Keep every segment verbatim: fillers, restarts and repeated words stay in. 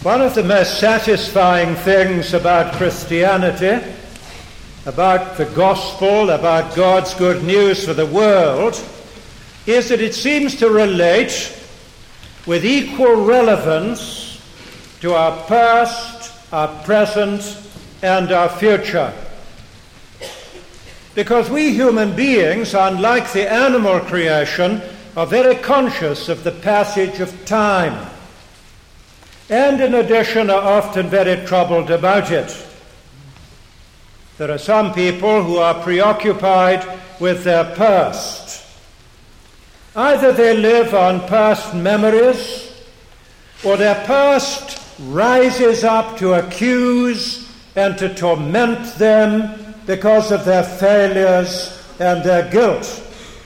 One of the most satisfying things about Christianity, about the gospel, about God's good news for the world, is that it seems to relate with equal relevance to our past, our present, and our future. Because we human beings, unlike the animal creation, are very conscious of the passage of time, and in addition are often very troubled about it. There are some people who are preoccupied with their past. Either they live on past memories, or their past rises up to accuse and to torment them because of their failures and their guilt.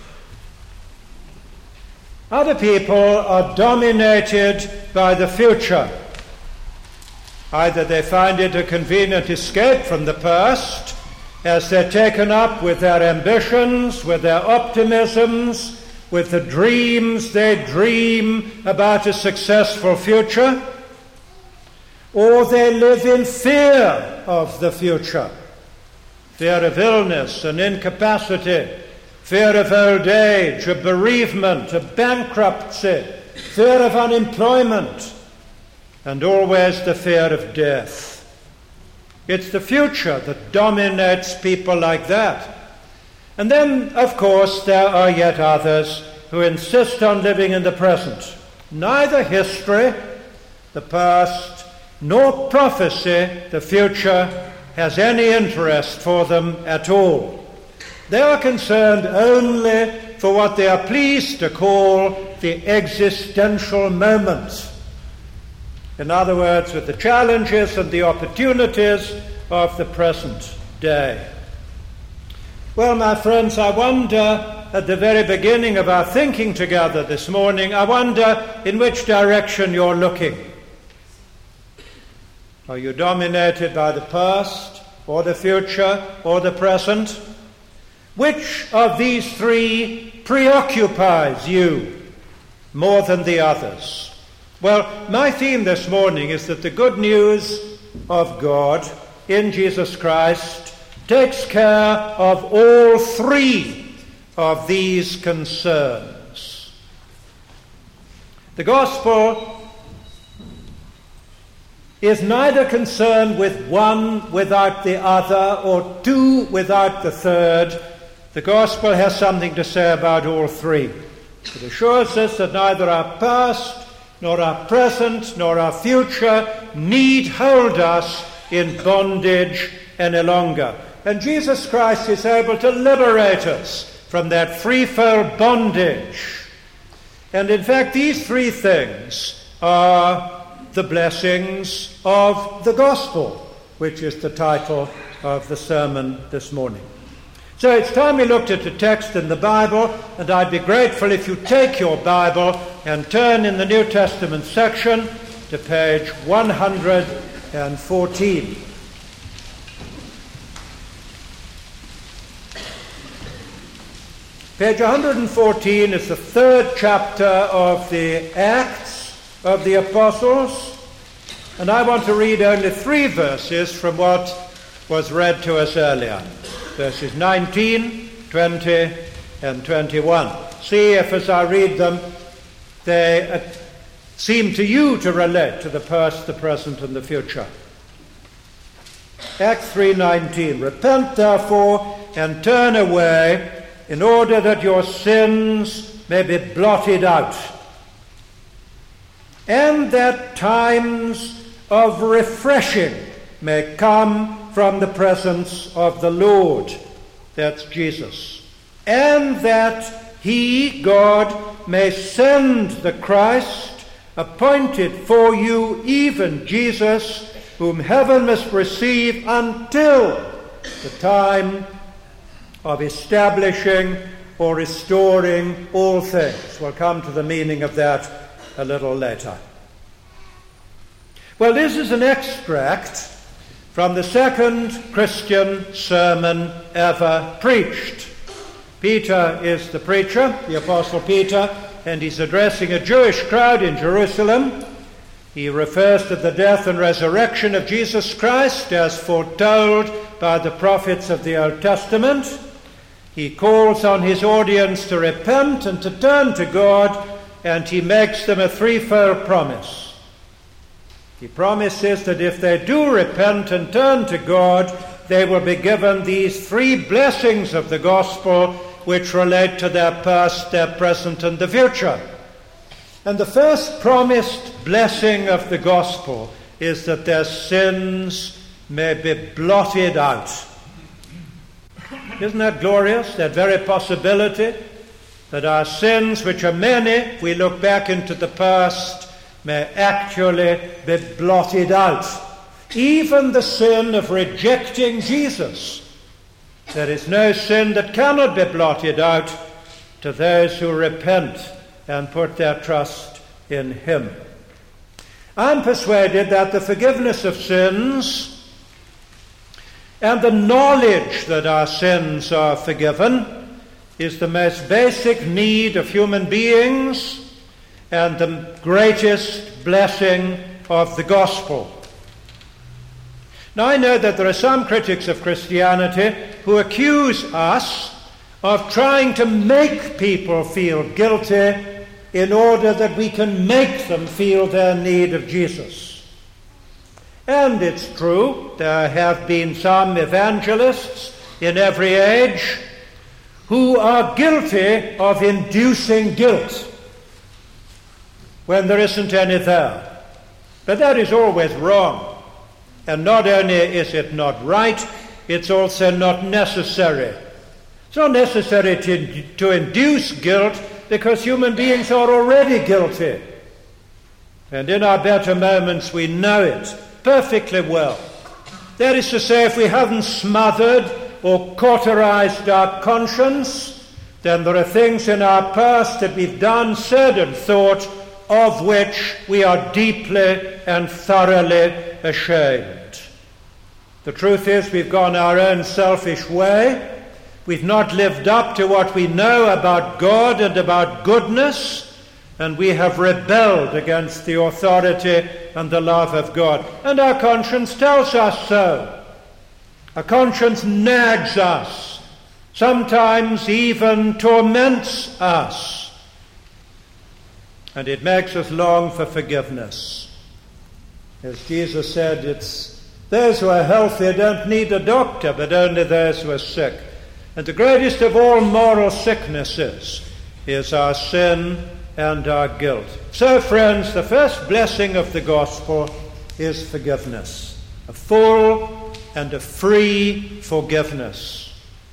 Other people are dominated by the future. Either they find it a convenient escape from the past as they're taken up with their ambitions, with their optimisms, with the dreams they dream about a successful future, or they live in fear of the future, fear of illness and incapacity, fear of old age, of bereavement, of bankruptcy, fear of unemployment, and always the fear of death. It's the future that dominates people like that. And then, of course, there are yet others who insist on living in the present. Neither history, the past, nor prophecy, the future, has any interest for them at all. They are concerned only for what they are pleased to call the existential moment. In other words, with the challenges and the opportunities of the present day. Well, my friends, I wonder, at the very beginning of our thinking together this morning, I wonder in which direction you're looking. Are you dominated by the past, or the future, or the present? Which of these three preoccupies you more than the others? Well, my theme this morning is that the good news of God in Jesus Christ takes care of all three of these concerns. The gospel is neither concerned with one without the other or two without the third. The gospel has something to say about all three. It assures us that neither our past, nor our present, nor our future need hold us in bondage any longer. And Jesus Christ is able to liberate us from that threefold bondage. And in fact, these three things are the blessings of the gospel, which is the title of the sermon this morning. So it's time we looked at a text in the Bible, and I'd be grateful if you take your Bible and turn in the New Testament section to page one hundred fourteen. Page one hundred fourteen is the third chapter of the Acts of the Apostles, and I want to read only three verses from what was read to us earlier. Verses nineteen, twenty, and twenty-one. See if as I read them, they uh, seem to you to relate to the past, the present, and the future. Acts three nineteen. Repent therefore and turn away, in order that your sins may be blotted out, and that times of refreshing may come from the presence of the Lord, that's Jesus, and that he, God, may send the Christ, appointed for you, even Jesus, whom heaven must receive until the time of establishing or restoring all things. We'll come to the meaning of that a little later. Well, this is an extract from the second Christian sermon ever preached. Peter is the preacher, the Apostle Peter, and he's addressing a Jewish crowd in Jerusalem. He refers to the death and resurrection of Jesus Christ as foretold by the prophets of the Old Testament. He calls on his audience to repent and to turn to God, and he makes them a threefold promise. He promises that if they do repent and turn to God, they will be given these three blessings of the gospel which relate to their past, their present, and the future. And the first promised blessing of the gospel is that their sins may be blotted out. Isn't that glorious, that very possibility, that our sins, which are many, if we look back into the past, may actually be blotted out. Even the sin of rejecting Jesus. There is no sin that cannot be blotted out to those who repent and put their trust in him. I'm persuaded that the forgiveness of sins and the knowledge that our sins are forgiven is the most basic need of human beings and the greatest blessing of the gospel. Now, I know that there are some critics of Christianity who accuse us of trying to make people feel guilty in order that we can make them feel their need of Jesus. And it's true, there have been some evangelists in every age who are guilty of inducing guilt when there isn't any there. But that is always wrong. And not only is it not right, it's also not necessary. It's not necessary to, to induce guilt because human beings are already guilty. And in our better moments we know it perfectly well. That is to say, if we haven't smothered or cauterized our conscience, then there are things in our past that we've done, said and thought of which we are deeply and thoroughly ashamed. The truth is, we've gone our own selfish way. We've not lived up to what we know about God and about goodness, and we have rebelled against the authority and the love of God. And our conscience tells us so. Our conscience nags us, sometimes even torments us, and it makes us long for forgiveness. As Jesus said, it's those who are healthy don't need a doctor, but only those who are sick. And the greatest of all moral sicknesses is our sin and our guilt. So, friends, the first blessing of the gospel is forgiveness. A full and a free forgiveness.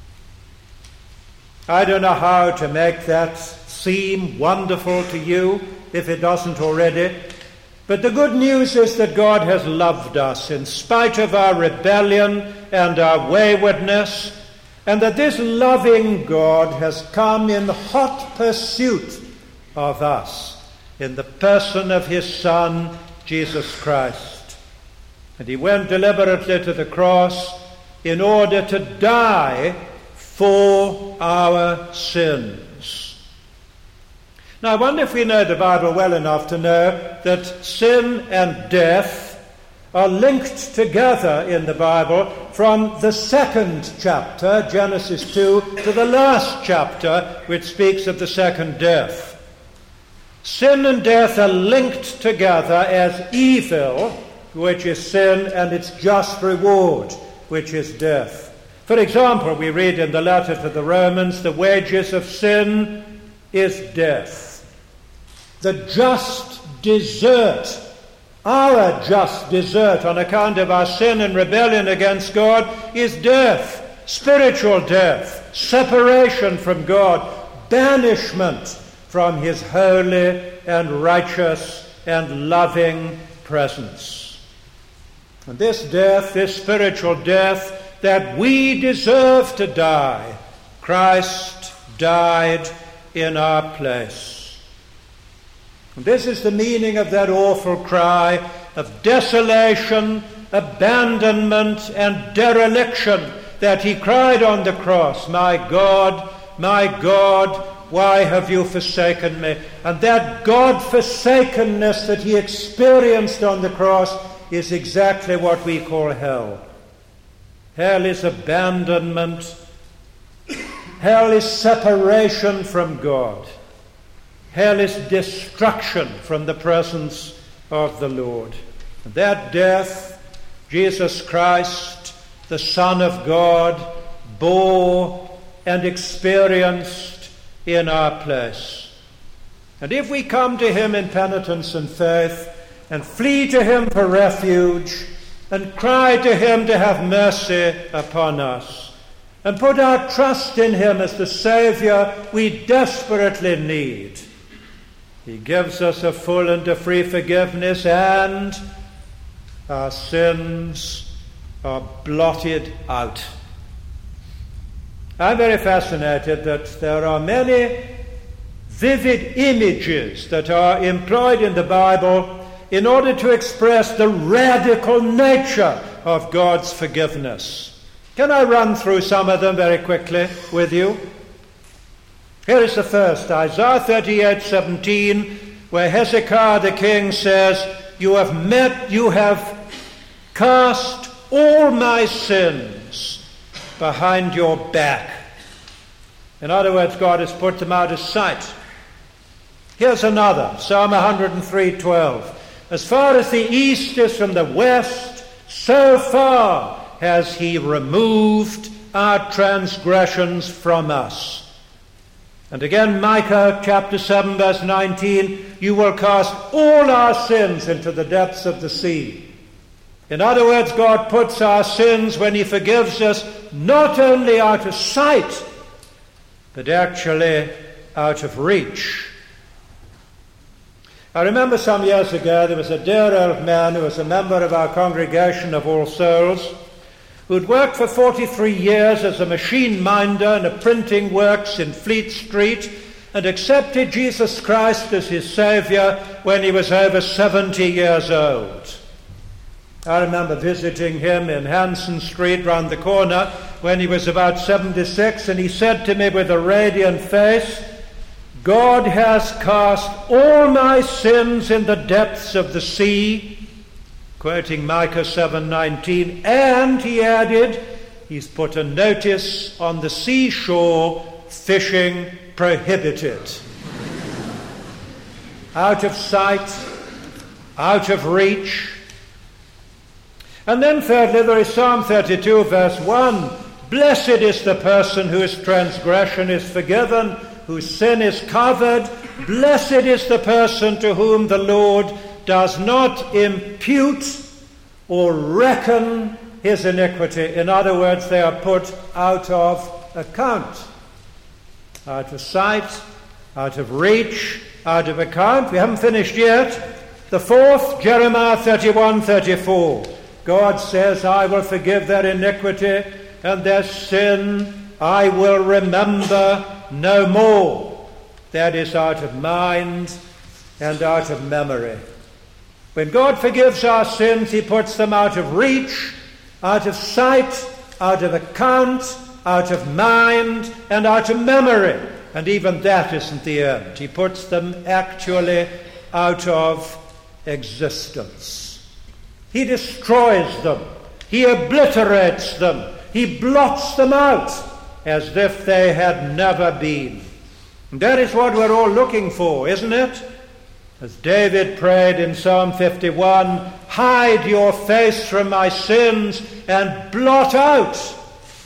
I don't know how to make that seem wonderful to you, if it doesn't already. But the good news is that God has loved us in spite of our rebellion and our waywardness, and that this loving God has come in hot pursuit of us in the person of his Son, Jesus Christ. And he went deliberately to the cross in order to die for our sins. Now, I wonder if we know the Bible well enough to know that sin and death are linked together in the Bible from the second chapter, Genesis two, to the last chapter, which speaks of the second death. Sin and death are linked together as evil, which is sin, and its just reward, which is death. For example, we read in the letter to the Romans, the wages of sin is death. The just desert, our just desert on account of our sin and rebellion against God is death, spiritual death, separation from God, banishment from his holy and righteous and loving presence. And this death, this spiritual death that we deserve to die, Christ died in our place. And this is the meaning of that awful cry of desolation, abandonment, and dereliction that he cried on the cross. My God, my God, why have you forsaken me? And that God-forsakenness that he experienced on the cross is exactly what we call hell. Hell is abandonment. Hell is separation from God. Hell is destruction from the presence of the Lord. And that death, Jesus Christ, the Son of God, bore and experienced in our place. And if we come to him in penitence and faith, and flee to him for refuge, and cry to him to have mercy upon us, and put our trust in him as the Saviour we desperately need, he gives us a full and a free forgiveness, and our sins are blotted out. I'm very fascinated that there are many vivid images that are employed in the Bible in order to express the radical nature of God's forgiveness. Can I run through some of them very quickly with you? Here is the first, Isaiah thirty-eight seventeen, where Hezekiah the king says, You have met, you have cast all my sins behind your back. In other words, God has put them out of sight. Here's another, Psalm one hundred three twelve. As far as the east is from the west, so far has he removed our transgressions from us. And again, Micah chapter seven, verse nineteen, you will cast all our sins into the depths of the sea. In other words, God puts our sins, when he forgives us, not only out of sight, but actually out of reach. I remember some years ago there was a dear old man who was a member of our congregation of All Souls, who'd worked for forty-three years as a machine minder in a printing works in Fleet Street, and accepted Jesus Christ as his Saviour when he was over seventy years old. I remember visiting him in Hanson Street round the corner when he was about seventy-six, and he said to me with a radiant face, God has cast all my sins in the depths of the sea, quoting Micah seven nineteen, and he added, he's put a notice on the seashore, fishing prohibited. Out of sight, out of reach. And then thirdly, there is Psalm thirty-two, verse one. Blessed is the person whose transgression is forgiven, whose sin is covered. Blessed is the person to whom the Lord does not impute or reckon his iniquity. In other words, they are put out of account. Out of sight, out of reach, out of account. We haven't finished yet. The fourth, Jeremiah thirty-one thirty-four. God says, I will forgive their iniquity, and their sin I will remember no more. That is out of mind and out of memory. When God forgives our sins, he puts them out of reach, out of sight, out of account, out of mind, and out of memory. And even that isn't the end. He puts them actually out of existence. He destroys them. He obliterates them. He blots them out as if they had never been. And that is what we're all looking for, isn't it? As David prayed in Psalm fifty-one, hide your face from my sins and blot out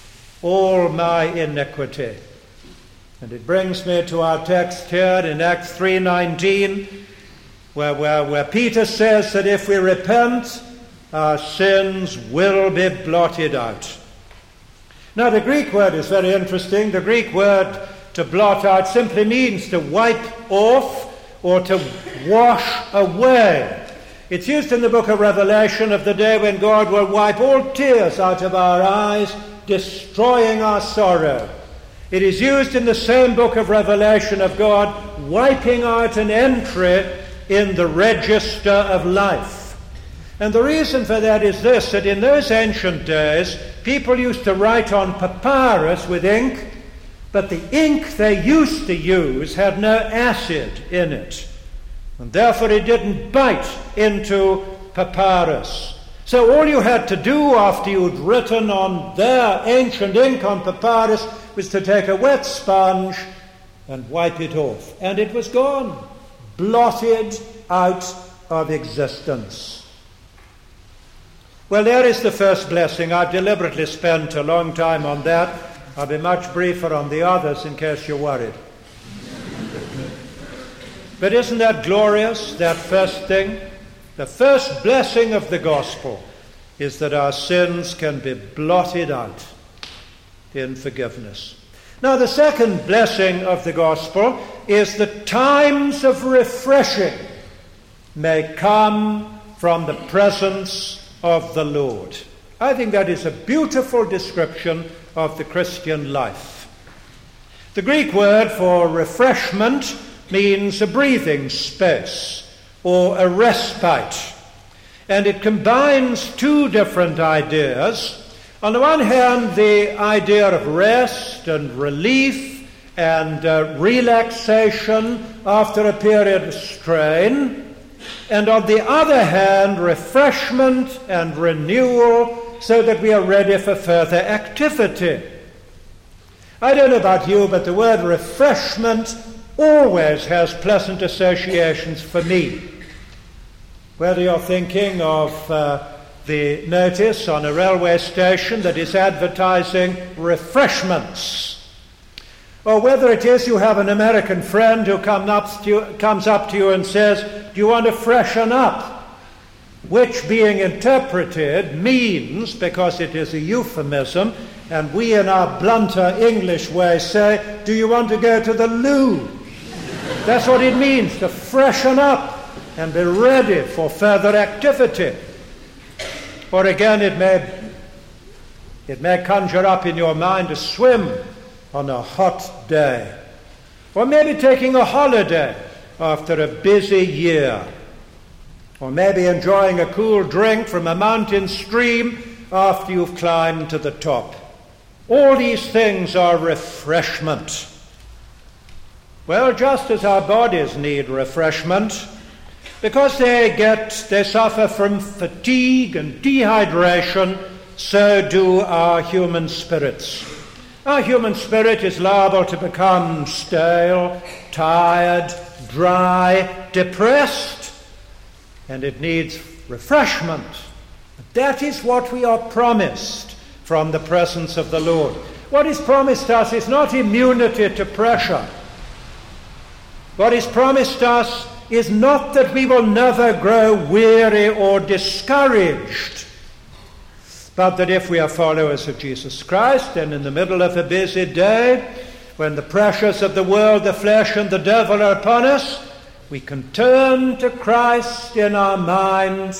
all my iniquity. And it brings me to our text here in Acts three nineteen, where, where, where Peter says that if we repent, our sins will be blotted out. Now, the Greek word is very interesting. The Greek word to blot out simply means to wipe off or to wash away. It's used in the book of Revelation of the day when God will wipe all tears out of our eyes, destroying our sorrow. It is used in the same book of Revelation of God wiping out an entry in the register of life. And the reason for that is this, that in those ancient days, people used to write on papyrus with ink, But the ink they used to use had no acid in it, and therefore it didn't bite into papyrus. So all you had to do after you'd written on their ancient ink on papyrus was to take a wet sponge and wipe it off, and it was gone, blotted out of existence. Well, there is the first blessing. I've deliberately spent a long time on that. I'll be much briefer on the others in case you're worried. But isn't that glorious, that first thing? The first blessing of the gospel is that our sins can be blotted out in forgiveness. Now, the second blessing of the gospel is that times of refreshing may come from the presence of the Lord. I think that is a beautiful description of the Christian life. The Greek word for refreshment means a breathing space or a respite, and it combines two different ideas. On the one hand, the idea of rest and relief and uh, relaxation after a period of strain, and on the other hand, refreshment and renewal so that we are ready for further activity. I don't know about you, but the word refreshment always has pleasant associations for me. Whether you're thinking of uh, the notice on a railway station that is advertising refreshments, or whether it is you have an American friend who come up to you, comes up to you and says, "Do you want to freshen up?" Which, being interpreted, means, because it is a euphemism, and we in our blunter English way say, "Do you want to go to the loo?" That's what it means, to freshen up and be ready for further activity. Or again, it may, it may conjure up in your mind a swim on a hot day, or maybe taking a holiday after a busy year, or maybe enjoying a cool drink from a mountain stream after you've climbed to the top. All these things are refreshment. Well, just as our bodies need refreshment, because they get, they suffer from fatigue and dehydration, so do our human spirits. Our human spirit is liable to become stale, tired, dry, depressed, and it needs refreshment. That is what we are promised from the presence of the Lord. What is promised us is not immunity to pressure. What is promised us is not that we will never grow weary or discouraged, but that if we are followers of Jesus Christ, and in the middle of a busy day, when the pressures of the world, the flesh, and the devil are upon us, we can turn to Christ in our mind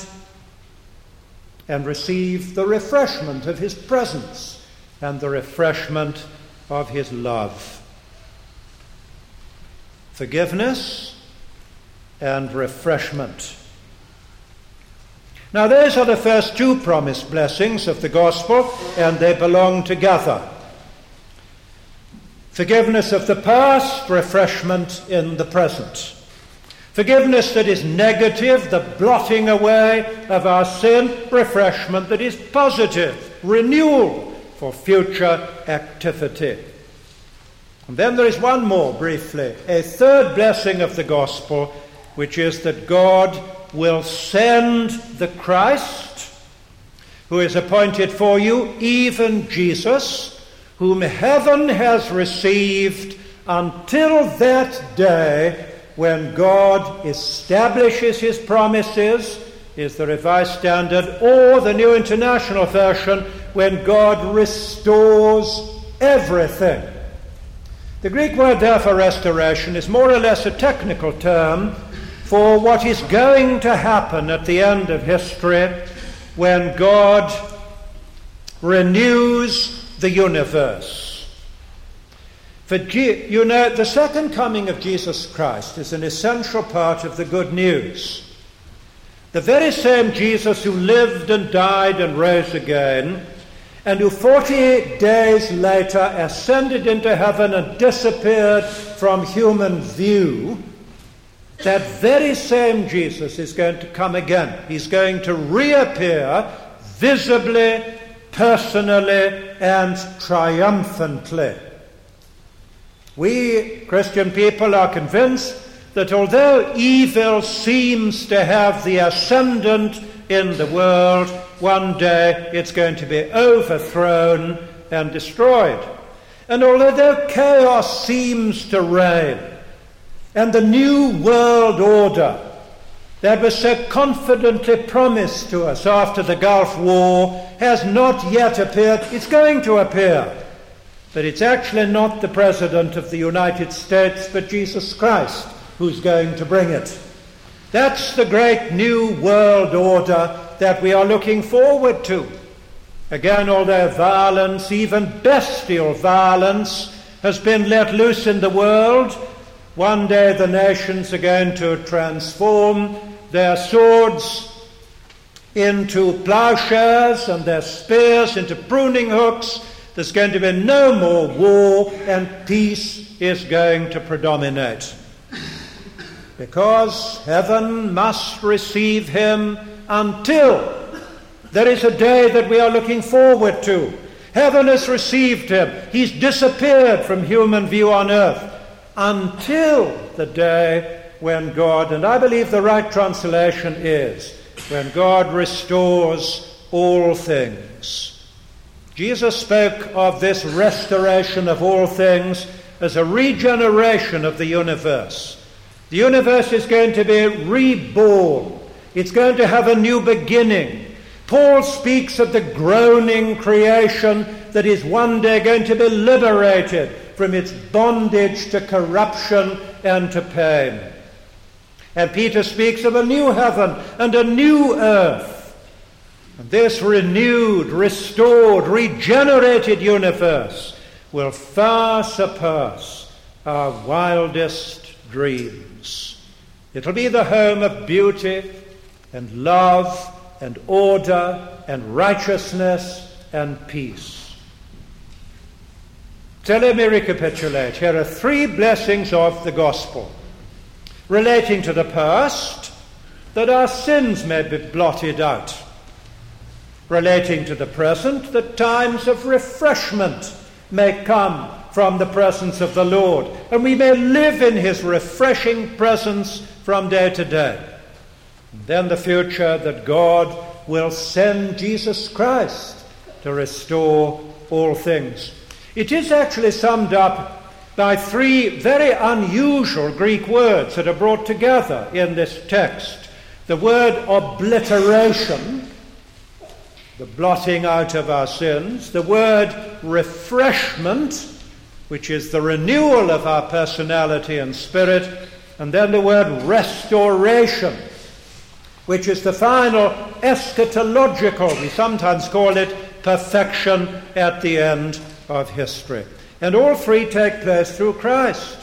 and receive the refreshment of his presence and the refreshment of his love. Forgiveness and refreshment. Now, those are the first two promised blessings of the gospel, and they belong together. Forgiveness of the past, refreshment in the present. Forgiveness that is negative, the blotting away of our sin, refreshment that is positive, renewal for future activity. And then there is one more, briefly, a third blessing of the gospel, which is that God will send the Christ, who is appointed for you, even Jesus, whom heaven has received until that day when God establishes his promises, is the Revised Standard, or the New International Version, when God restores everything. The Greek word there for restoration is more or less a technical term for what is going to happen at the end of history when God renews the universe. For you know, the second coming of Jesus Christ is an essential part of the good news. The very same Jesus who lived and died and rose again, and who forty days later ascended into heaven and disappeared from human view, that very same Jesus is going to come again. He's going to reappear visibly, personally, and triumphantly. We Christian people are convinced that although evil seems to have the ascendant in the world, one day it's going to be overthrown and destroyed. And although chaos seems to reign, and the new world order that was so confidently promised to us after the Gulf War has not yet appeared, it's going to appear. But it's actually not the President of the United States, but Jesus Christ, who's going to bring it. That's the great new world order that we are looking forward to. Again, although violence, even bestial violence, has been let loose in the world, one day the nations are going to transform their swords into plowshares and their spears into pruning hooks. There's going to be no more war, and peace is going to predominate. Because heaven must receive him until there is a day that we are looking forward to. Heaven has received him. He's disappeared from human view on earth until the day when God, and I believe the right translation is, when God restores all things. Jesus spoke of this restoration of all things as a regeneration of the universe. The universe is going to be reborn. It's going to have a new beginning. Paul speaks of the groaning creation that is one day going to be liberated from its bondage to corruption and to pain. And Peter speaks of a new heaven and a new earth. And this renewed, restored, regenerated universe will far surpass our wildest dreams. It'll be the home of beauty and love and order and righteousness and peace. So let me recapitulate. Here are three blessings of the gospel. Relating to the past, that our sins may be blotted out. Relating to the present, that times of refreshment may come from the presence of the Lord, and we may live in his refreshing presence from day to day. And then the future, that God will send Jesus Christ to restore all things. It is actually summed up by three very unusual Greek words that are brought together in this text. The word obliteration, the blotting out of our sins. The word refreshment, which is the renewal of our personality and spirit. And then the word restoration, which is the final eschatological, we sometimes call it perfection at the end of history. And all three take place through Christ.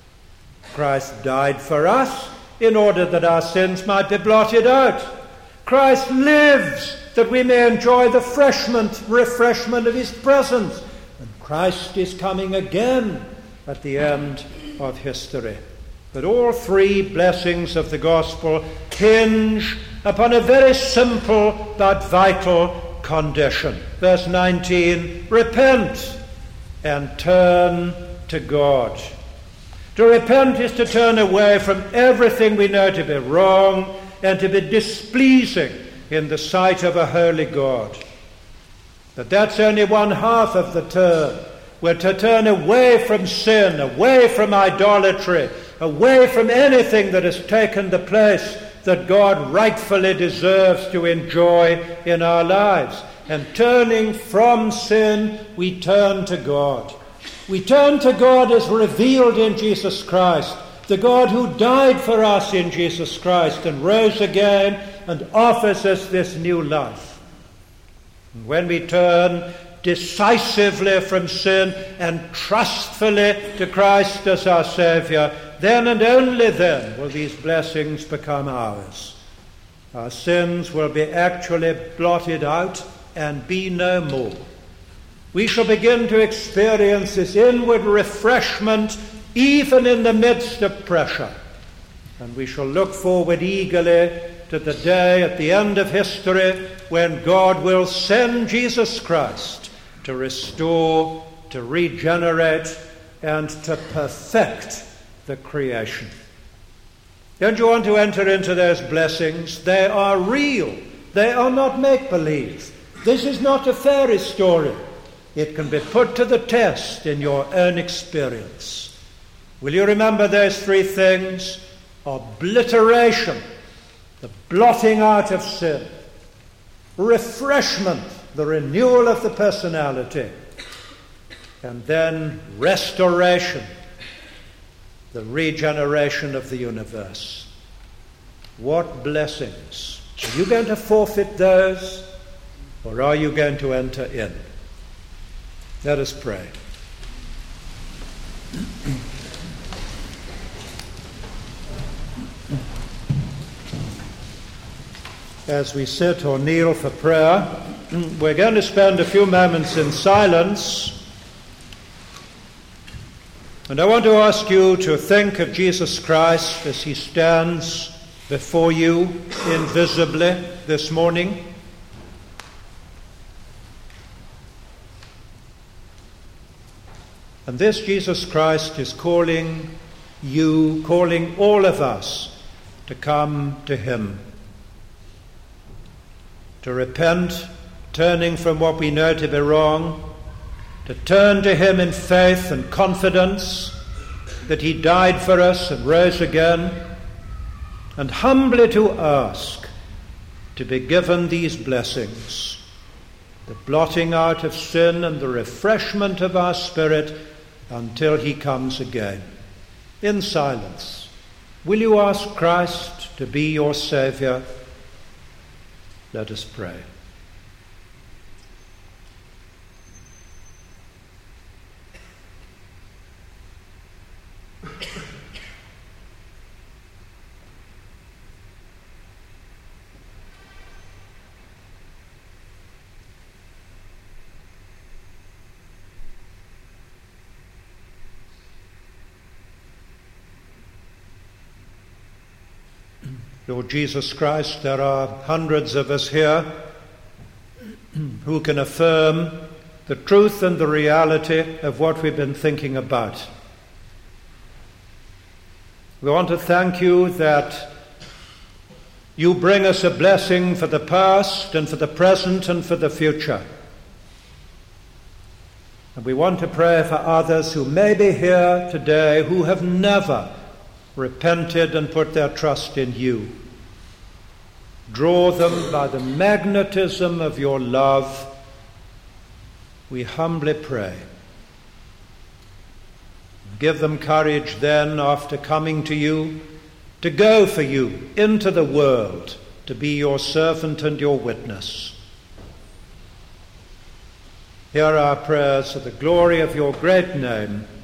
Christ died for us in order that our sins might be blotted out. Christ lives that we may enjoy the refreshment, refreshment of his presence. And Christ is coming again at the end of history. But all three blessings of the gospel hinge upon a very simple but vital condition. Verse nineteen, repent and turn to God. To repent is to turn away from everything we know to be wrong and to be displeasing in the sight of a holy God. But that's only one half of the turn. We're to turn away from sin, away from idolatry, away from anything that has taken the place that God rightfully deserves to enjoy in our lives. And turning from sin, we turn to God. We turn to God as revealed in Jesus Christ, the God who died for us in Jesus Christ and rose again and offers us this new life. And when we turn decisively from sin and trustfully to Christ as our Saviour, then and only then will these blessings become ours. Our sins will be actually blotted out and be no more. we shall begin to experience this inward refreshment even in the midst of pressure. And we shall look forward eagerly to the day at the end of history when God will send Jesus Christ to restore, to regenerate, and to perfect the creation. Don't you want to enter into those blessings? They are real. They are not make-believe. This is not a fairy story. It can be put to the test in your own experience. Will you remember those three things? Obliteration, the blotting out of sin. Refreshment, the renewal of the personality. And then restoration, the regeneration of the universe. What blessings! Are you going to forfeit those, or are you going to enter in? Let us pray. As we sit or kneel for prayer, we're going to spend a few moments in silence. And I want to ask you to think of Jesus Christ as he stands before you invisibly this morning. And this Jesus Christ is calling you, calling all of us to come to him, to repent, turning from what we know to be wrong, to turn to him in faith and confidence that he died for us and rose again, and humbly to ask to be given these blessings, the blotting out of sin and the refreshment of our spirit until he comes again. In silence, will you ask Christ to be your Saviour? Let us pray. Lord Jesus Christ, there are hundreds of us here who can affirm the truth and the reality of what we've been thinking about. We want to thank you that you bring us a blessing for the past and for the present and for the future. And we want to pray for others who may be here today who have never repented and put their trust in you. Draw them by the magnetism of your love, we humbly pray. Give them courage then, after coming to you, to go for you into the world, to be your servant and your witness. Hear our prayers for the glory of your great name,